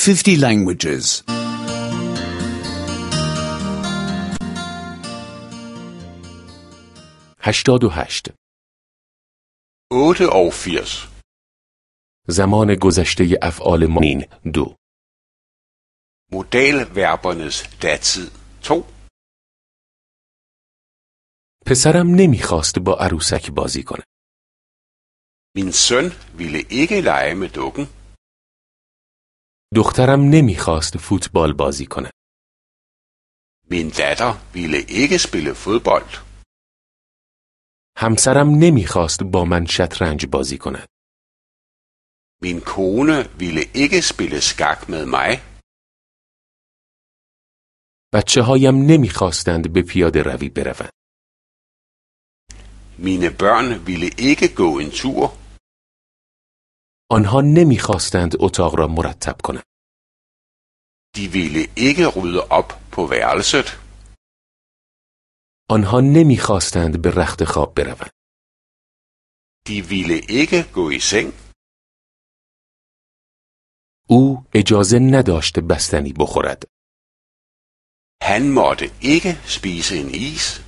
50 languages. 88. 88. زمان گذشته افعال مین 2. Modalverbernes datid 2. پسرم نمیخواست با عروسک بازی کنه. Min søn ville ikke lege med dukken. دخترم نمیخواست فوتبال بازی کنه. Min datter ville ikke spille fodbold. همسرم نمیخواست با من شطرنج بازی کند. Min kone ville ikke spille skak med mig. بچه‌هایم نمیخواستند به پیاده روی بروند. Mine børn ville ikke gå en tur. آنها نمیخواستند اتاق را مرتب کنند. De ville ikke rydde op på værelset. آنها نمیخواستند به رخت خواب بروند. De ville ikke gå i seng. او اجازه نداشت بستنی بخورد. Han måtte ikke spise en is.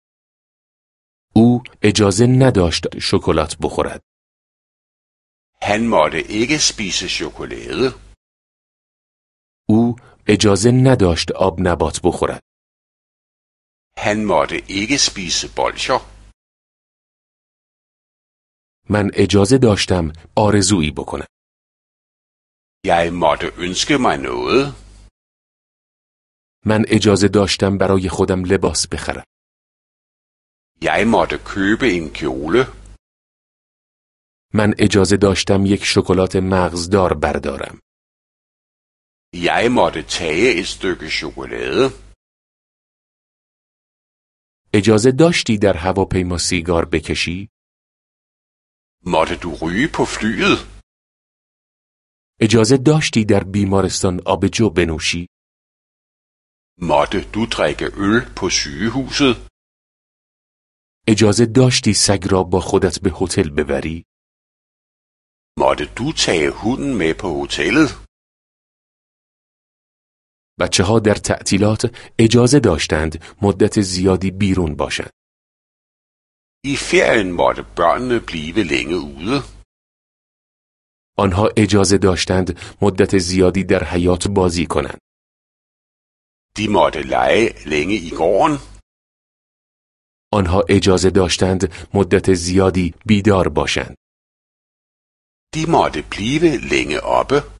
او اجازه نداشت شکلات بخورد. Han måtte ikke spise chokolade. او اجازه نداشت آب نبات بخورد. Han måtte ikke spise bolsjer. من اجازه داشتم آرزویی بکنم. Jeg måtte ønske mig noget. من اجازه داشتم برای خودم لباس بخرم. Jeg måtte købe en kjole. من اجازه داشتم یک شکلات مغزدار بردارم. Jeg måtte tage et stykke chokolade. اجازه داشتی در هواپیما سیگار بکشی؟ Måtte du ryge på flyet? اجازه داشتی در بیمارستان آبجو بنوشی؟ Måtte du drikke øl på sygehuset? اجازه داشتی سگ را با خودت به هتل ببری؟ Måtte du tage hunden med på hotellet? بچه‌ها در تعطیلات اجازه داشتند مدت زیادی بیرون باشند. I ferien måtte børnene blive længe ude. آنها اجازه داشتند مدت زیادی در حیاط بازی کنند. De måtte lege længe i gården. آنها اجازه داشتند مدت زیادی بیدار باشند. De måtte blive længe oppe.